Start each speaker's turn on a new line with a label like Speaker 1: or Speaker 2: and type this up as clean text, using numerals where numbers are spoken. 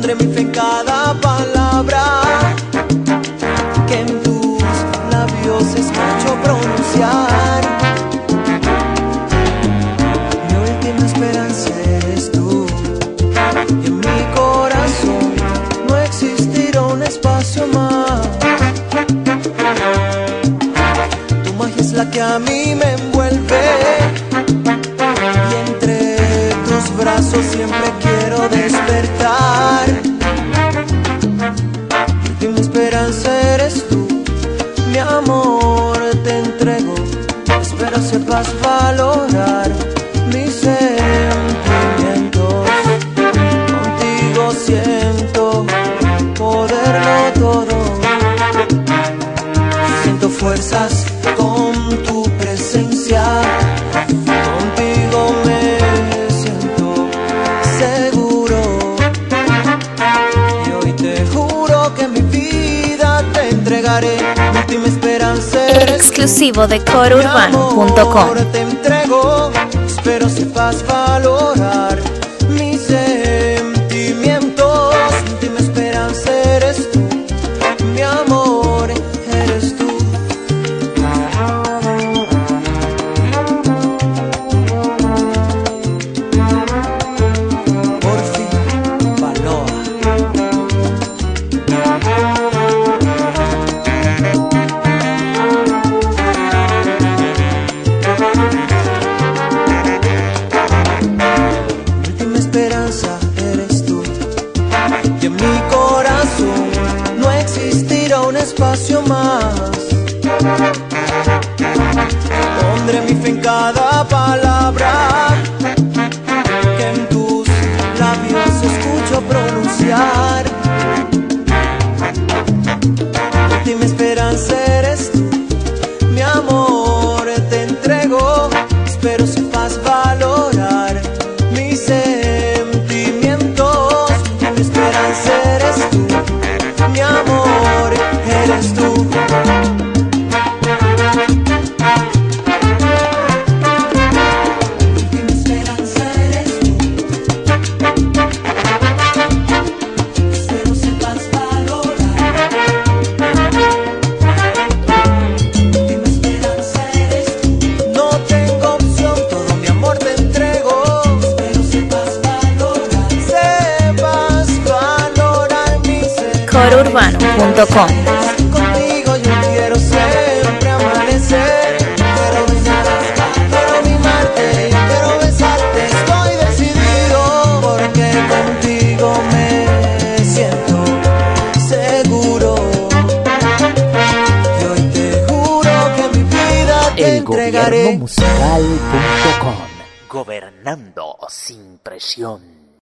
Speaker 1: Pondré mi fe en cada palabra que en tus labios escucho pronunciar. Mi última esperanza eres tú, y en mi corazón no existirá un espacio más. Tu magia es la que a mí me envuelve, y entre tus brazos siempre quiero despertar. Mi última esperanza eres tú, mi amor te entrego. Espero sepas valorar mis sentimientos. Contigo siento poderlo todo. Siento fuerzas con tu presencia. Contigo me siento seguro. Y hoy te juro que mi vida te entregaré. Mi última esperanza eres
Speaker 2: exclusivo de corourbano.com.
Speaker 1: Te entrego, espero sepas valorar mis sentimientos. Mi última esperanza eres tú, mi amor eres tú. Por fin, Baloa. Eres tú, y en mi corazón no existirá un espacio más. Pondré mi fe en cada palabra que en tus labios escucho pronunciar. Mi última esperanza eres tú, mi amor te entrego. Espero sepas valorar mis sentimientos. Mi esperanza eres tú, mi amor eres tú. Mi esperanza eres tú. Espero sepas valorar. Mi esperanza eres tú. No tengo opción, todo mi amor te entrego. Espero sepas valorar. Sepas valorar mi ser.
Speaker 2: corourbano.com.
Speaker 1: Contigo yo quiero siempre amanecer. Quiero mimarte, quiero besarte. Estoy decidido porque contigo me siento seguro. Y hoy te juro que mi vida te entregaré.
Speaker 3: Elgobiernomusical.com. Gobernando sin presión.